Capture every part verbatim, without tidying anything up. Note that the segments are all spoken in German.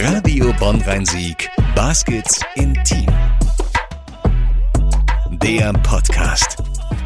Radio Bonn-Rhein-Sieg. Baskets Intim. Der Podcast.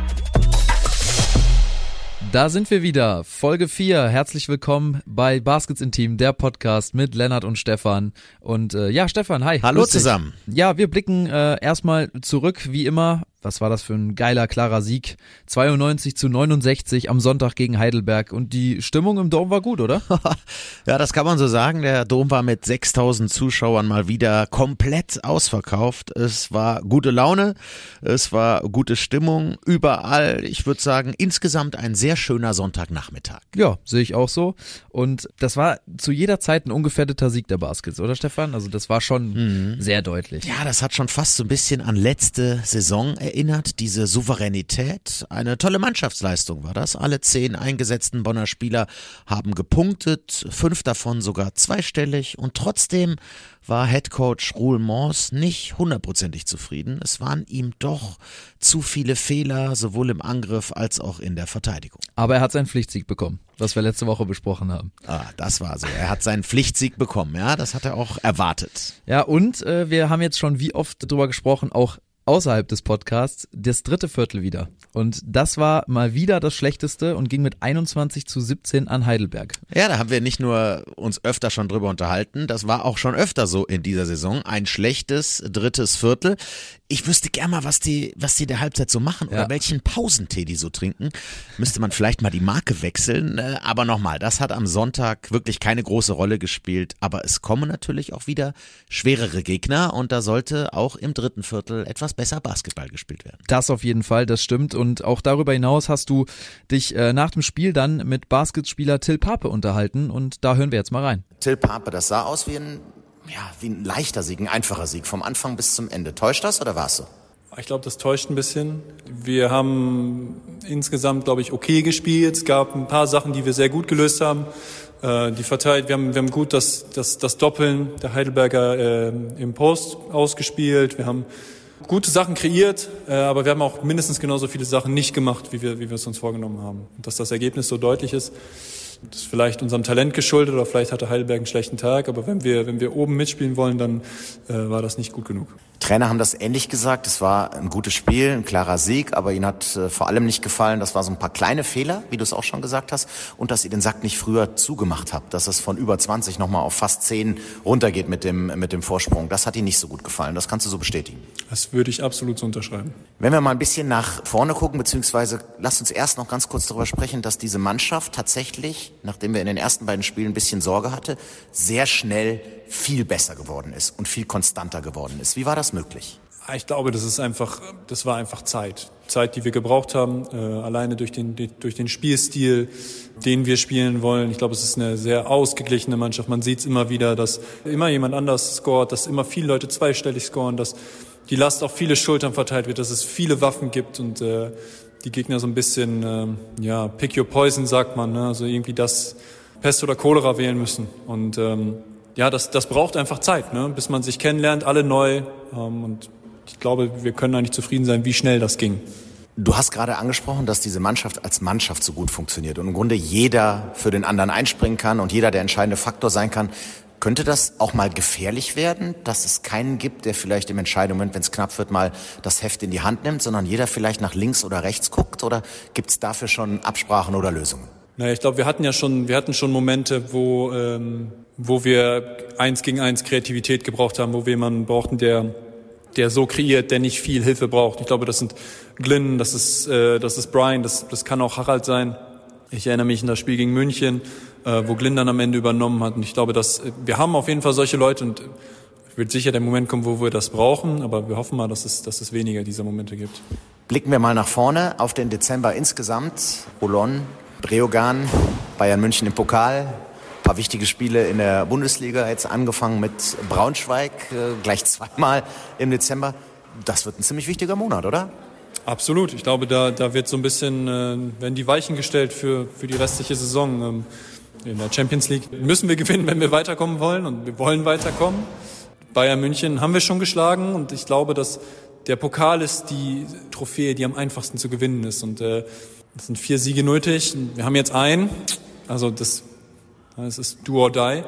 Da sind wir wieder, Folge vier. Herzlich willkommen bei Baskets Intim, der Podcast mit Lennart und Stefan. Und äh, ja, Stefan, hi. Hallo zusammen. Ja, wir blicken äh, erstmal zurück, wie immer. Was war das für ein geiler, klarer Sieg? zweiundneunzig zu neunundsechzig am Sonntag gegen Heidelberg. Und die Stimmung im Dom war gut, oder? Ja, das kann man so sagen. Der Dom war mit sechstausend Zuschauern mal wieder komplett ausverkauft. Es war gute Laune, es war gute Stimmung überall. Ich würde sagen, insgesamt ein sehr schöner Sonntagnachmittag. Ja, sehe ich auch so. Und das war zu jeder Zeit ein ungefährdeter Sieg der Baskets, oder Stefan? Also das war schon mhm. sehr deutlich. Ja, das hat schon fast so ein bisschen an letzte Saison erinnert, diese Souveränität. Eine tolle Mannschaftsleistung war das. Alle zehn eingesetzten Bonner Spieler haben gepunktet, fünf davon sogar zweistellig, und trotzdem war Headcoach Roel Mors nicht hundertprozentig zufrieden. Es waren ihm doch zu viele Fehler, sowohl im Angriff als auch in der Verteidigung. Aber er hat seinen Pflichtsieg bekommen, was wir letzte Woche besprochen haben. Ah, das war so. Er hat seinen Pflichtsieg bekommen, ja, das hat er auch erwartet. Ja, und äh, wir haben jetzt schon wie oft drüber gesprochen, auch außerhalb des Podcasts, das dritte Viertel wieder. Und das war mal wieder das Schlechteste und ging mit einundzwanzig zu siebzehn an Heidelberg. Ja, da haben wir nicht nur uns öfter schon drüber unterhalten, das war auch schon öfter so in dieser Saison. Ein schlechtes drittes Viertel. Ich wüsste gerne mal, was die, was die der Halbzeit so machen oder ja. welchen Pausentee die so trinken. Müsste man vielleicht mal die Marke wechseln. Aber nochmal, das hat am Sonntag wirklich keine große Rolle gespielt. Aber es kommen natürlich auch wieder schwerere Gegner und da sollte auch im dritten Viertel etwas besser Basketball gespielt werden. Das auf jeden Fall, das stimmt. Und auch darüber hinaus hast du dich äh, nach dem Spiel dann mit Basketspieler Till Pape unterhalten und da hören wir jetzt mal rein. Till Pape, das sah aus wie ein, ja, wie ein leichter Sieg, ein einfacher Sieg, vom Anfang bis zum Ende. Täuscht das oder war es so? Ich glaube, das täuscht ein bisschen. Wir haben insgesamt, glaube ich, okay gespielt. Es gab ein paar Sachen, die wir sehr gut gelöst haben. Äh, die verteilt, wir haben, wir haben gut das, das, das Doppeln der Heidelberger äh, im Post ausgespielt. Wir haben gute Sachen kreiert, äh, aber wir haben auch mindestens genauso viele Sachen nicht gemacht, wie wir, wie wir es uns vorgenommen haben. Und dass das Ergebnis so deutlich ist, das ist vielleicht unserem Talent geschuldet oder vielleicht hatte Heidelberg einen schlechten Tag, aber wenn wir, wenn wir oben mitspielen wollen, dann äh, war das nicht gut genug. Trainer haben das ähnlich gesagt, es war ein gutes Spiel, ein klarer Sieg, aber ihnen hat äh, vor allem nicht gefallen, das war so ein paar kleine Fehler, wie du es auch schon gesagt hast, und dass ihr den Sack nicht früher zugemacht habt, dass es von über zwanzig nochmal auf fast zehn runtergeht mit dem, mit dem Vorsprung. Das hat ihnen nicht so gut gefallen, das kannst du so bestätigen. Das würde ich absolut so unterschreiben. Wenn wir mal ein bisschen nach vorne gucken, beziehungsweise lasst uns erst noch ganz kurz darüber sprechen, dass diese Mannschaft tatsächlich, nachdem wir in den ersten beiden Spielen ein bisschen Sorge hatte, sehr schnell viel besser geworden ist und viel konstanter geworden ist. Wie war das möglich? Ich glaube, das ist einfach, das war einfach Zeit. Zeit, die wir gebraucht haben, äh, alleine durch den, durch den Spielstil, den wir spielen wollen. Ich glaube, es ist eine sehr ausgeglichene Mannschaft. Man sieht es immer wieder, dass immer jemand anders scoret, dass immer viele Leute zweistellig scoren, dass die Last auf viele Schultern verteilt wird, dass es viele Waffen gibt und äh, die Gegner so ein bisschen, äh, ja, pick your poison, sagt man, ne? Also irgendwie das Pest oder Cholera wählen müssen. Und ähm, ja, das, das braucht einfach Zeit, ne? Bis man sich kennenlernt, alle neu. Ähm, und ich glaube, wir können eigentlich zufrieden sein, wie schnell das ging. Du hast gerade angesprochen, dass diese Mannschaft als Mannschaft so gut funktioniert und im Grunde jeder für den anderen einspringen kann und jeder der entscheidende Faktor sein kann. Könnte das auch mal gefährlich werden, dass es keinen gibt, der vielleicht im entscheidenden Moment, wenn es knapp wird, mal das Heft in die Hand nimmt, sondern jeder vielleicht nach links oder rechts guckt? Oder gibt es dafür schon Absprachen oder Lösungen? Naja, ich glaube, wir hatten ja schon, wir hatten schon Momente, wo, ähm, wo wir eins gegen eins Kreativität gebraucht haben, wo wir jemanden brauchten, der der so kreiert, der nicht viel Hilfe braucht. Ich glaube, das sind Glynn, das ist, äh, das ist Brian, das, das kann auch Harald sein. Ich erinnere mich an das Spiel gegen München, äh, wo Glynn dann am Ende übernommen hat. Und ich glaube, dass wir haben auf jeden Fall solche Leute und es wird sicher der Moment kommen, wo wir das brauchen, aber wir hoffen mal, dass es, dass es weniger dieser Momente gibt. Blicken wir mal nach vorne auf den Dezember insgesamt. Olon, Breogan, Bayern München im Pokal. Ein paar wichtige Spiele in der Bundesliga, jetzt angefangen mit Braunschweig, äh, gleich zweimal im Dezember. Das wird ein ziemlich wichtiger Monat, oder? Absolut. Ich glaube, da, da wird so ein bisschen, äh, werden die Weichen gestellt für, für die restliche Saison. Ähm, in der Champions League müssen wir gewinnen, wenn wir weiterkommen wollen und wir wollen weiterkommen. Bayern München haben wir schon geschlagen und ich glaube, dass der Pokal ist die Trophäe, die am einfachsten zu gewinnen ist und äh, es sind vier Siege nötig. Wir haben jetzt einen, also das, das ist do or die.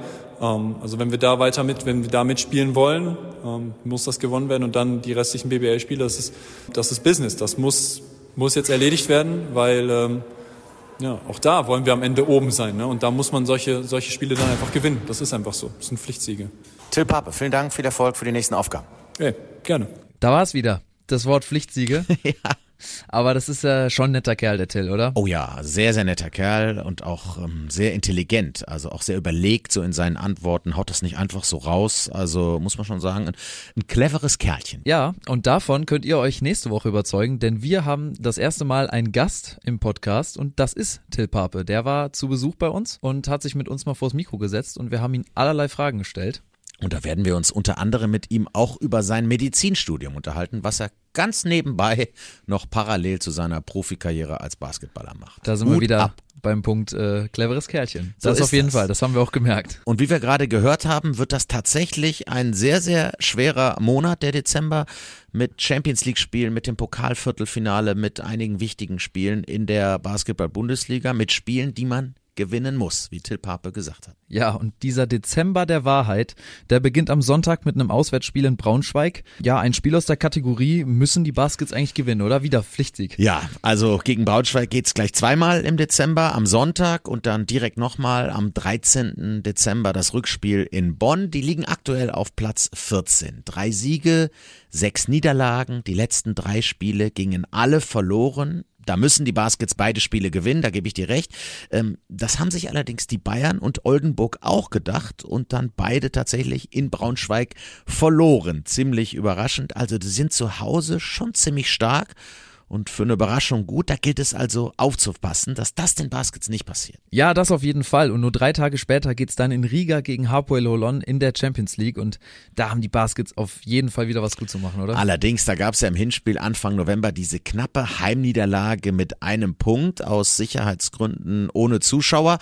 Ähm, also wenn wir da weiter mit, wenn wir da mitspielen wollen, ähm, muss das gewonnen werden und dann die restlichen B B L-Spiele, das ist, das ist Business. Das muss, muss jetzt erledigt werden, weil ähm, ja, auch da wollen wir am Ende oben sein, ne? Und da muss man solche, solche Spiele dann einfach gewinnen. Das ist einfach so. Das sind Pflichtsiege. Till Pape, vielen Dank, viel Erfolg für die nächsten Aufgaben. Okay, gerne. Da war es wieder. Das Wort Pflichtsiege. Ja. Aber das ist ja schon ein netter Kerl, der Till, oder? Oh ja, sehr, sehr netter Kerl und auch ähm, sehr intelligent, also auch sehr überlegt so in seinen Antworten, haut das nicht einfach so raus, also muss man schon sagen, ein, ein cleveres Kerlchen. Ja, und davon könnt ihr euch nächste Woche überzeugen, denn wir haben das erste Mal einen Gast im Podcast und das ist Till Pape. Der war zu Besuch bei uns und hat sich mit uns mal vors Mikro gesetzt und wir haben ihn allerlei Fragen gestellt. Und da werden wir uns unter anderem mit ihm auch über sein Medizinstudium unterhalten, was er ganz nebenbei noch parallel zu seiner Profikarriere als Basketballer macht. Da sind Hut wir wieder ab. beim Punkt äh, cleveres Kerlchen. So Das ist auf jeden das. Fall, das haben wir auch gemerkt. Und wie wir gerade gehört haben, wird das tatsächlich ein sehr, sehr schwerer Monat, der Dezember, mit Champions-League-Spielen, mit dem Pokalviertelfinale, mit einigen wichtigen Spielen in der Basketball-Bundesliga, mit Spielen, die man gewinnen muss, wie Till Pape gesagt hat. Ja, und dieser Dezember der Wahrheit, der beginnt am Sonntag mit einem Auswärtsspiel in Braunschweig. Ja, ein Spiel aus der Kategorie, müssen die Baskets eigentlich gewinnen, oder? Wieder Pflichtsieg. Ja, also gegen Braunschweig geht's gleich zweimal im Dezember, am Sonntag und dann direkt nochmal am dreizehnten Dezember das Rückspiel in Bonn. Die liegen aktuell auf Platz vierzehn. Drei Siege, sechs Niederlagen, die letzten drei Spiele gingen alle verloren. Da müssen die Baskets beide Spiele gewinnen, da gebe ich dir recht. Ähm, das haben sich allerdings die Bayern und Oldenburg auch gedacht und dann beide tatsächlich in Braunschweig verloren. Ziemlich überraschend. Also die sind zu Hause schon ziemlich stark und für eine Überraschung gut. Da gilt es also aufzupassen, dass das den Baskets nicht passiert. Ja, das auf jeden Fall. Und nur drei Tage später geht's dann in Riga gegen Hapoel Holon in der Champions League und da haben die Baskets auf jeden Fall wieder was gut zu machen, oder? Allerdings, da gab es ja im Hinspiel Anfang November diese knappe Heimniederlage mit einem Punkt aus Sicherheitsgründen ohne Zuschauer.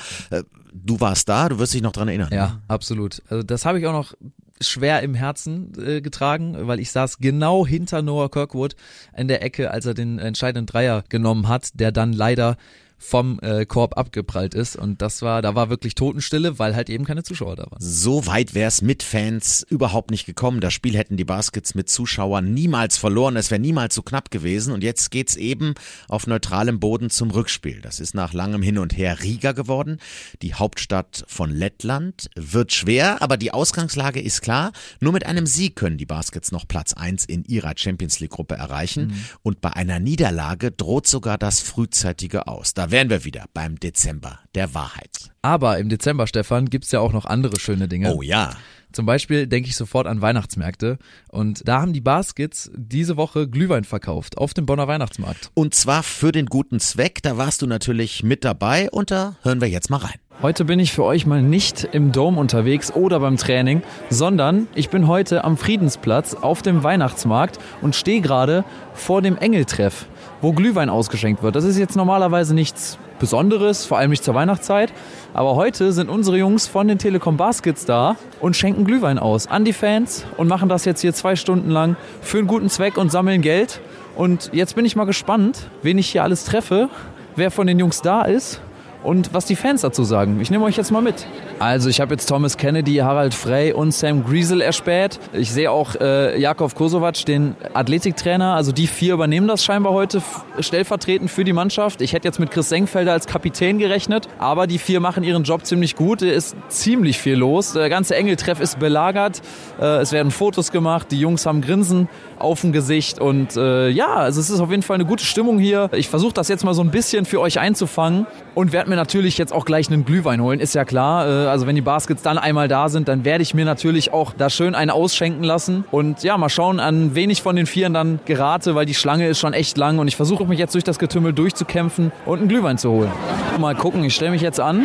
Du warst da, du wirst dich noch dran erinnern. Ja, ne? absolut. Also das habe ich auch noch schwer im Herzen äh, getragen, weil ich saß genau hinter Noah Kirkwood in der Ecke, als er den entscheidenden Dreier genommen hat, der dann leider vom äh, Korb abgeprallt ist und das war, da war wirklich Totenstille, weil halt eben keine Zuschauer da waren. So weit wäre es mit Fans überhaupt nicht gekommen. Das Spiel hätten die Baskets mit Zuschauern niemals verloren. Es wäre niemals so knapp gewesen. Und jetzt geht's eben auf neutralem Boden zum Rückspiel. Das ist nach langem Hin und Her Riga geworden, die Hauptstadt von Lettland. Wird schwer, aber die Ausgangslage ist klar. Nur mit einem Sieg können die Baskets noch Platz eins in ihrer Champions-League-Gruppe erreichen. Mhm. Und bei einer Niederlage droht sogar das frühzeitige Aus. Da wären wir wieder beim Dezember der Wahrheit. Aber im Dezember, Stefan, gibt's ja auch noch andere schöne Dinge. Oh ja. Zum Beispiel denke ich sofort an Weihnachtsmärkte und da haben die Baskets diese Woche Glühwein verkauft auf dem Bonner Weihnachtsmarkt. Und zwar für den guten Zweck, da warst du natürlich mit dabei und da hören wir jetzt mal rein. Heute bin ich für euch mal nicht im Dom unterwegs oder beim Training, sondern ich bin heute am Friedensplatz auf dem Weihnachtsmarkt und stehe gerade vor dem Engeltreff, wo Glühwein ausgeschenkt wird. Das ist jetzt normalerweise nichts Besonderes, vor allem nicht zur Weihnachtszeit. Aber heute sind unsere Jungs von den Telekom Baskets da und schenken Glühwein aus an die Fans und machen das jetzt hier zwei Stunden lang für einen guten Zweck und sammeln Geld. Und jetzt bin ich mal gespannt, wen ich hier alles treffe, wer von den Jungs da ist und was die Fans dazu sagen. Ich nehme euch jetzt mal mit. Also ich habe jetzt Thomas Kennedy, Harald Frey und Sam Griesel erspäht. Ich sehe auch äh, Jakov Kosovac, den Athletiktrainer. Also die vier übernehmen das scheinbar heute f- stellvertretend für die Mannschaft. Ich hätte jetzt mit Chris Senkfelder als Kapitän gerechnet, aber die vier machen ihren Job ziemlich gut. Es ist ziemlich viel los. Der ganze Engeltreff ist belagert. Äh, es werden Fotos gemacht. Die Jungs haben Grinsen auf dem Gesicht. Und äh, ja, also es ist auf jeden Fall eine gute Stimmung hier. Ich versuche das jetzt mal so ein bisschen für euch einzufangen und werde mir natürlich jetzt auch gleich einen Glühwein holen. Ist ja klar. Äh, Also wenn die Baskets dann einmal da sind, dann werde ich mir natürlich auch da schön einen ausschenken lassen. Und ja, mal schauen, an wen ich von den Vieren dann gerate, weil die Schlange ist schon echt lang. Und ich versuche mich jetzt durch das Getümmel durchzukämpfen und einen Glühwein zu holen. Mal gucken, ich stelle mich jetzt an.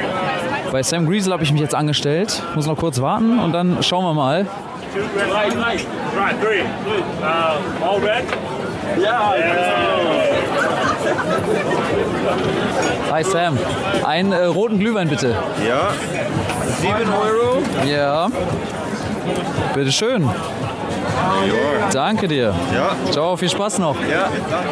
Bei Sam Griesel habe ich mich jetzt angestellt. Muss noch kurz warten und dann schauen wir mal. Hi Sam, einen äh, roten Glühwein bitte. Ja, sieben Euro. Ja. Bitteschön. Danke dir. Ja. Ciao, viel Spaß noch. Ja,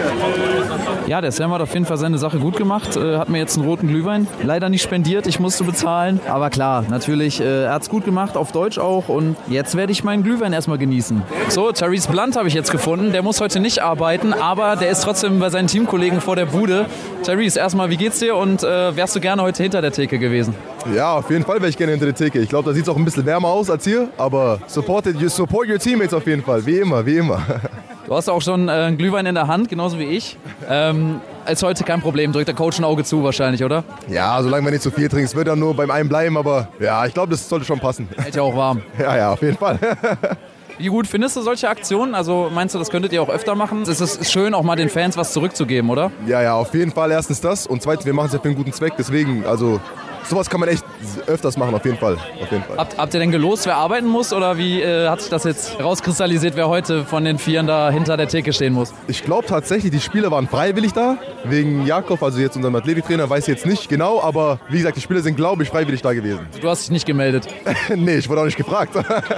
danke. Ja, der Sam hat auf jeden Fall seine Sache gut gemacht. Äh, hat mir jetzt einen roten Glühwein leider nicht spendiert. Ich musste bezahlen. Aber klar, natürlich, äh, er hat es gut gemacht, auf Deutsch auch. Und jetzt werde ich meinen Glühwein erstmal genießen. So, Therese Blunt habe ich jetzt gefunden. Der muss heute nicht arbeiten, aber der ist trotzdem bei seinen Teamkollegen vor der Bude. Therese, erstmal, wie geht's dir und äh, wärst du gerne heute hinter der Theke gewesen? Ja, auf jeden Fall wäre ich gerne hinter der Theke. Ich glaube, da sieht es auch ein bisschen wärmer aus als hier, aber support, you support your teammates auf jeden Fall, wie immer, wie immer. Du hast auch schon äh, einen Glühwein in der Hand, genauso wie ich. Ähm, ist heute kein Problem, drückt der Coach ein Auge zu wahrscheinlich, oder? Ja, solange wir nicht zu viel trinken, es wird dann nur beim einen bleiben, aber ja, ich glaube, das sollte schon passen. Hält ja auch warm. Ja, ja, auf jeden Fall. Wie gut findest du solche Aktionen? Also meinst du, das könntet ihr auch öfter machen? Es ist schön, auch mal den Fans was zurückzugeben, oder? Ja, ja, auf jeden Fall erstens das und zweitens, wir machen es ja für einen guten Zweck, deswegen, also sowas kann man echt öfters machen, auf jeden Fall. Auf jeden Fall. Habt, habt ihr denn gelost, wer arbeiten muss oder wie äh, hat sich das jetzt rauskristallisiert, wer heute von den Vieren da hinter der Theke stehen muss? Ich glaube tatsächlich, die Spieler waren freiwillig da, wegen Jakob, also jetzt unserem Athletiktrainer, weiß ich jetzt nicht genau, aber wie gesagt, die Spieler sind, glaube ich, freiwillig da gewesen. Du hast dich nicht gemeldet? Nee, ich wurde auch nicht gefragt.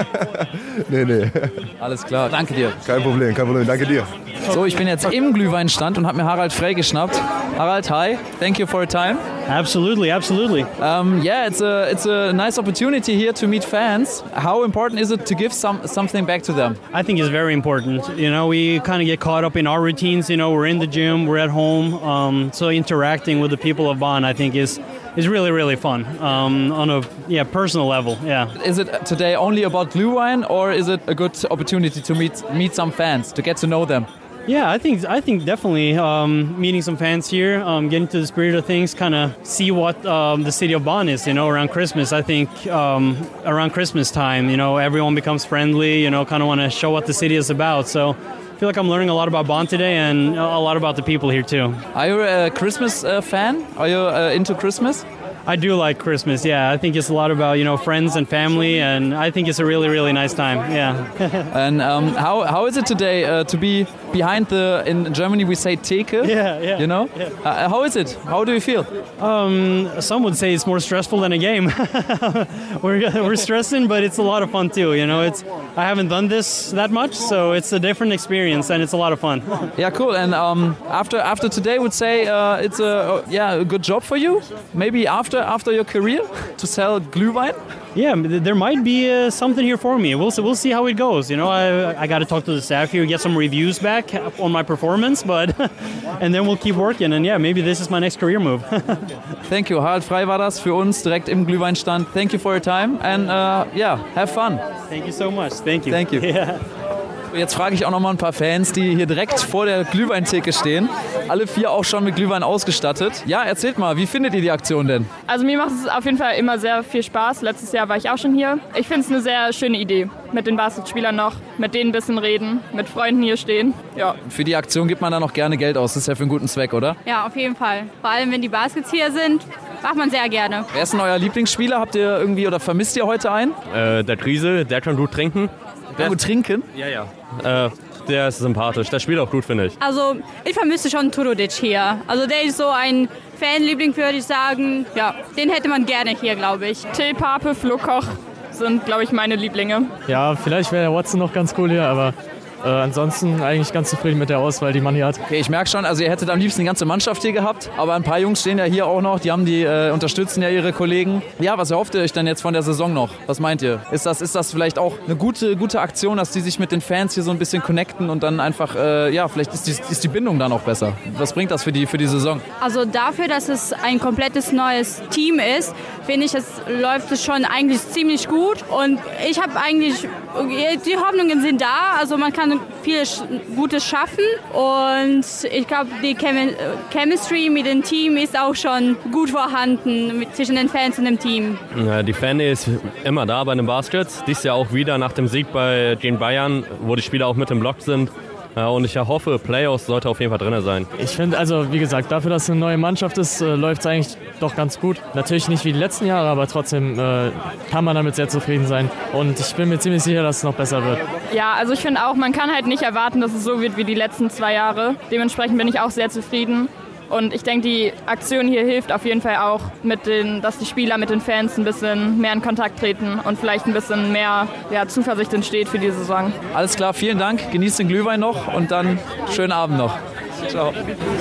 nee, nee. Alles klar, danke dir. Kein Problem, kein Problem, danke dir. So, ich bin jetzt im Glühweinstand und habe mir Harald Frey geschnappt. Harald, hi, thank you for your time. Absolutely, absolutely. Um, yeah, it's a it's a nice opportunity here to meet fans. How important is it to give some something back to them? I think it's very important. You know, we kind of get caught up in our routines. You know, we're in the gym, we're at home. Um, so interacting with the people of Bonn, I think, is is really really fun um, on a yeah personal level. Yeah. Is it today only about Glühwein, or is it a good opportunity to meet meet some fans, to get to know them? Yeah, I think I think definitely um, meeting some fans here, um, getting to the spirit of things, kind of see what um, the city of Bonn is. You know, around Christmas, I think um, around Christmas time, you know, everyone becomes friendly. You know, kind of want to show what the city is about. So I feel like I'm learning a lot about Bonn today and a lot about the people here too. Are you a Christmas uh, fan? Are you uh, into Christmas? I do like Christmas, yeah. I think it's a lot about, you know, friends and family, and I think it's a really, really nice time, yeah. And um, how how is it today uh, to be behind the, in Germany we say Theke, yeah, yeah, you know? Yeah. Uh, how is it? How do you feel? Um, some would say it's more stressful than a game. we're, we're stressing, but it's a lot of fun too, you know? It's I haven't done this that much, so it's a different experience, and it's a lot of fun. Yeah, cool. And um, after after today, would say uh, it's a yeah a good job for you. Maybe after after your career to sell Glühwein. Yeah, there might be uh, something here for me. We'll see, we'll see how it goes. You know, I I got to talk to the staff here, get some reviews back on my performance, but and then we'll keep working. And yeah, maybe this is my next career move. Thank you. Harald Frey war das für uns direkt im Glühweinstand. Thank you for your time and uh, yeah, have fun. Thank you so much. Thank you. Thank you. Yeah. Jetzt frage ich auch noch mal ein paar Fans, die hier direkt vor der Glühweintheke stehen. Alle vier auch schon mit Glühwein ausgestattet. Ja, erzählt mal, wie findet ihr die Aktion denn? Also mir macht es auf jeden Fall immer sehr viel Spaß. Letztes Jahr war ich auch schon hier. Ich finde es eine sehr schöne Idee. Mit den Basketspielern noch, mit denen ein bisschen reden, mit Freunden hier stehen. Ja. Für die Aktion gibt man da noch gerne Geld aus. Das ist ja für einen guten Zweck, oder? Ja, auf jeden Fall. Vor allem, wenn die Baskets hier sind, macht man sehr gerne. Wer ist denn euer Lieblingsspieler? Habt ihr irgendwie oder vermisst ihr heute einen? Äh, der Driesel, der kann gut trinken. Der kann gut trinken? Ja, ja. Äh, Der ist sympathisch. Der spielt auch gut, finde ich. Also, ich vermisse schon Turudic hier. Also, der ist so ein Fanliebling, würde ich sagen. Ja, den hätte man gerne hier, glaube ich. Till Pape, Flo Koch sind, glaube ich, meine Lieblinge. Ja, vielleicht wäre der Watson noch ganz cool hier, aber äh, ansonsten eigentlich ganz zufrieden mit der Auswahl, die man hier hat. Okay, ich merke schon, also ihr hättet am liebsten die ganze Mannschaft hier gehabt, aber ein paar Jungs stehen ja hier auch noch, die haben die äh, unterstützen ja ihre Kollegen. Ja, was erhofft ihr euch denn jetzt von der Saison noch? Was meint ihr? Ist das, ist das vielleicht auch eine gute, gute Aktion, dass die sich mit den Fans hier so ein bisschen connecten und dann einfach, äh, ja, vielleicht ist die, ist die Bindung dann auch besser? Was bringt das für die, für die Saison? Also dafür, dass es ein komplettes neues Team ist, finde ich, es läuft es schon eigentlich ziemlich gut und ich habe eigentlich, die Hoffnungen sind da, also man kann viel Gutes schaffen und ich glaube, die Chemi- Chemistry mit dem Team ist auch schon gut vorhanden mit, zwischen den Fans und dem Team. Ja, die Fan ist immer da bei den Baskets. Dies Jahr auch wieder nach dem Sieg bei den Bayern, wo die Spieler auch mit im Block sind. Ja, und ich hoffe, Playoffs sollte auf jeden Fall drin sein. Ich finde, also wie gesagt, dafür, dass es eine neue Mannschaft ist, äh, läuft es eigentlich doch ganz gut. Natürlich nicht wie die letzten Jahre, aber trotzdem äh, kann man damit sehr zufrieden sein. Und ich bin mir ziemlich sicher, dass es noch besser wird. Ja, also ich finde auch, man kann halt nicht erwarten, dass es so wird wie die letzten zwei Jahre. Dementsprechend bin ich auch sehr zufrieden. Und ich denke, die Aktion hier hilft auf jeden Fall auch, mit den, dass die Spieler mit den Fans ein bisschen mehr in Kontakt treten und vielleicht ein bisschen mehr ja, Zuversicht entsteht für die Saison. Alles klar, vielen Dank. Genießt den Glühwein noch und dann schönen Abend noch. Ciao.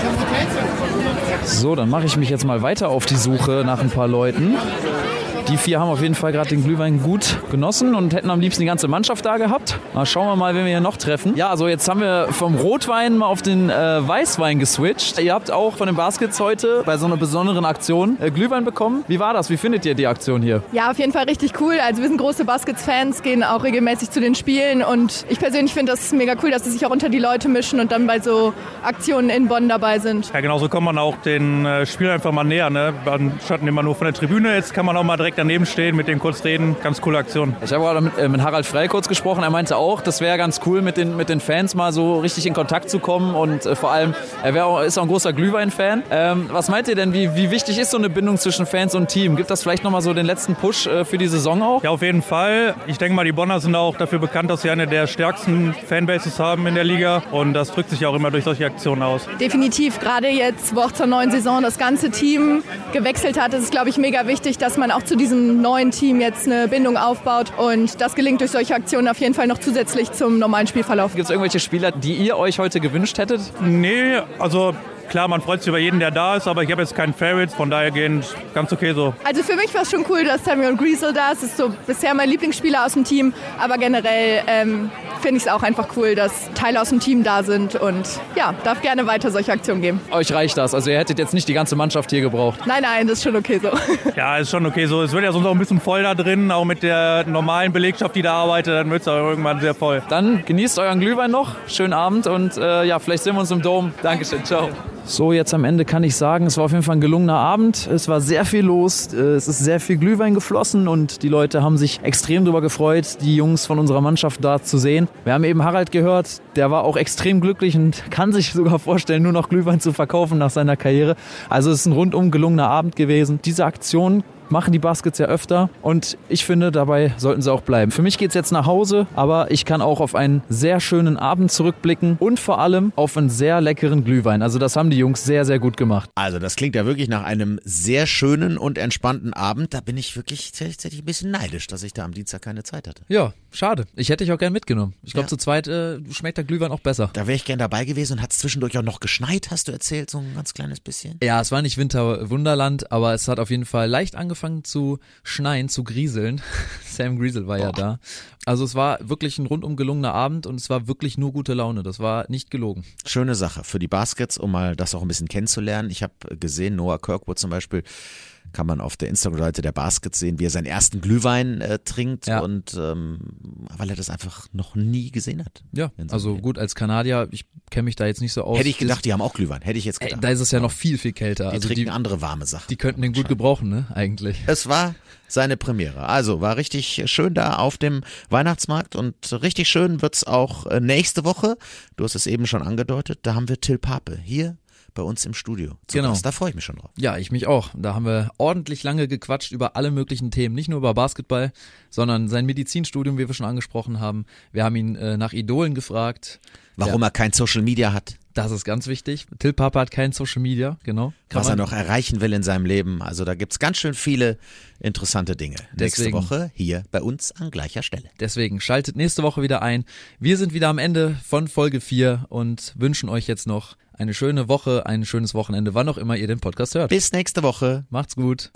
So, dann mache ich mich jetzt mal weiter auf die Suche nach ein paar Leuten. Die vier haben auf jeden Fall gerade den Glühwein gut genossen und hätten am liebsten die ganze Mannschaft da gehabt. Mal schauen wir mal, wen wir hier noch treffen. Ja, also jetzt haben wir vom Rotwein mal auf den äh, Weißwein geswitcht. Ihr habt auch von den Baskets heute bei so einer besonderen Aktion äh, Glühwein bekommen. Wie war das? Wie findet ihr die Aktion hier? Ja, auf jeden Fall richtig cool. Also wir sind große Baskets-Fans, gehen auch regelmäßig zu den Spielen und ich persönlich finde das mega cool, dass sie sich auch unter die Leute mischen und dann bei so Aktionen in Bonn dabei sind. Ja, genauso kommt man auch den äh, Spielern einfach mal näher. Ne? Anstatt immer nur von der Tribüne, jetzt kann man auch mal direkt daneben stehen, mit denen kurz reden. Ganz coole Aktion. Ich habe gerade mit, äh, mit Harald Frey kurz gesprochen. Er meinte auch, das wäre ganz cool, mit den, mit den Fans mal so richtig in Kontakt zu kommen und äh, vor allem, er auch, ist auch ein großer Glühwein-Fan. Ähm, was meint ihr denn, wie, wie wichtig ist so eine Bindung zwischen Fans und Team? Gibt das vielleicht nochmal so den letzten Push äh, für die Saison auch? Ja, auf jeden Fall. Ich denke mal, die Bonner sind auch dafür bekannt, dass sie eine der stärksten Fanbases haben in der Liga und das drückt sich auch immer durch solche Aktionen aus. Definitiv, gerade jetzt, wo auch zur neuen Saison das ganze Team gewechselt hat, ist es, glaube ich, mega wichtig, dass man auch zu diesem neuen Team jetzt eine Bindung aufbaut und das gelingt durch solche Aktionen auf jeden Fall noch zusätzlich zum normalen Spielverlauf. Gibt es irgendwelche Spieler, die ihr euch heute gewünscht hättet? Nee, also klar, man freut sich über jeden, der da ist, aber ich habe jetzt keinen Favorites, von daher gehend ganz okay so. Also für mich war es schon cool, dass Samuel Griesel da ist. Das ist so bisher mein Lieblingsspieler aus dem Team, aber generell ähm, finde ich es auch einfach cool, dass Teile aus dem Team da sind und ja, darf gerne weiter solche Aktionen geben. Euch reicht das? Also ihr hättet jetzt nicht die ganze Mannschaft hier gebraucht? Nein, nein, das ist schon okay so. Ja, ist schon okay so. Es wird ja sonst auch ein bisschen voll da drin, auch mit der normalen Belegschaft, die da arbeitet, dann wird es auch irgendwann sehr voll. Dann genießt euren Glühwein noch, schönen Abend und äh, ja, vielleicht sehen wir uns im Dom. Dankeschön, ciao. So, jetzt am Ende kann ich sagen, es war auf jeden Fall ein gelungener Abend. Es war sehr viel los, es ist sehr viel Glühwein geflossen und die Leute haben sich extrem darüber gefreut, die Jungs von unserer Mannschaft da zu sehen. Wir haben eben Harald gehört, der war auch extrem glücklich und kann sich sogar vorstellen, nur noch Glühwein zu verkaufen nach seiner Karriere. Also es ist ein rundum gelungener Abend gewesen. Diese Aktion machen die Baskets ja öfter und ich finde, dabei sollten sie auch bleiben. Für mich geht's jetzt nach Hause, aber ich kann auch auf einen sehr schönen Abend zurückblicken und vor allem auf einen sehr leckeren Glühwein. Also das haben die Jungs sehr, sehr gut gemacht. Also das klingt ja wirklich nach einem sehr schönen und entspannten Abend. Da bin ich wirklich tatsächlich ein bisschen neidisch, dass ich da am Dienstag keine Zeit hatte. Ja, schade. Ich hätte dich auch gern mitgenommen. Ich glaube, Ja. zu zweit äh, schmeckt der Glühwein auch besser. Da wäre ich gern dabei gewesen und hat es zwischendurch auch noch geschneit, hast du erzählt, so ein ganz kleines bisschen. Ja, es war nicht Winterwunderland, aber es hat auf jeden Fall leicht angefangen zu schneien, zu grieseln. Sam Griesel war ja da. Also es war wirklich ein rundum gelungener Abend und es war wirklich nur gute Laune. Das war nicht gelogen. Schöne Sache für die Baskets, um mal das auch ein bisschen kennenzulernen. Ich habe gesehen, Noah Kirkwood zum Beispiel, kann man auf der Instagram-Seite der Baskets sehen, wie er seinen ersten Glühwein äh, trinkt Ja. und ähm, weil er das einfach noch nie gesehen hat. Ja, also gut, als Kanadier, ich kenne mich da jetzt nicht so aus. Hätte ich gedacht, die haben auch Glühwein. Hätte ich jetzt gedacht. Ey, da ist es ja noch viel, viel kälter. Die also trinken die, andere warme Sachen. die könnten den gut gebrauchen, ne, eigentlich. Es war seine Premiere. Also war richtig schön da auf dem Weihnachtsmarkt und richtig schön wird's auch äh, nächste Woche. Du hast es eben schon angedeutet, da haben wir Till Pape hier bei uns im Studio. Zu Genau. Gast. Da freue ich mich schon drauf. Ja, ich mich auch. Da haben wir ordentlich lange gequatscht über alle möglichen Themen. Nicht nur über Basketball, sondern sein Medizinstudium, wie wir schon angesprochen haben. Wir haben ihn äh, nach Idolen gefragt. Warum ja, er kein Social Media hat. Das ist ganz wichtig. Till Pape hat kein Social Media, genau. Kann Was er man- noch erreichen will in seinem Leben. Also da gibt's ganz schön viele interessante Dinge. Nächste Deswegen- Woche hier bei uns an gleicher Stelle. Deswegen schaltet nächste Woche wieder ein. Wir sind wieder am Ende von Folge vier und wünschen euch jetzt noch eine schöne Woche, ein schönes Wochenende, wann auch immer ihr den Podcast hört. Bis nächste Woche. Macht's gut.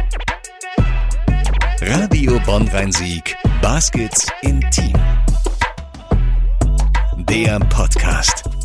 Radio Bonn Rhein-Sieg. Baskets im Team. Der Podcast.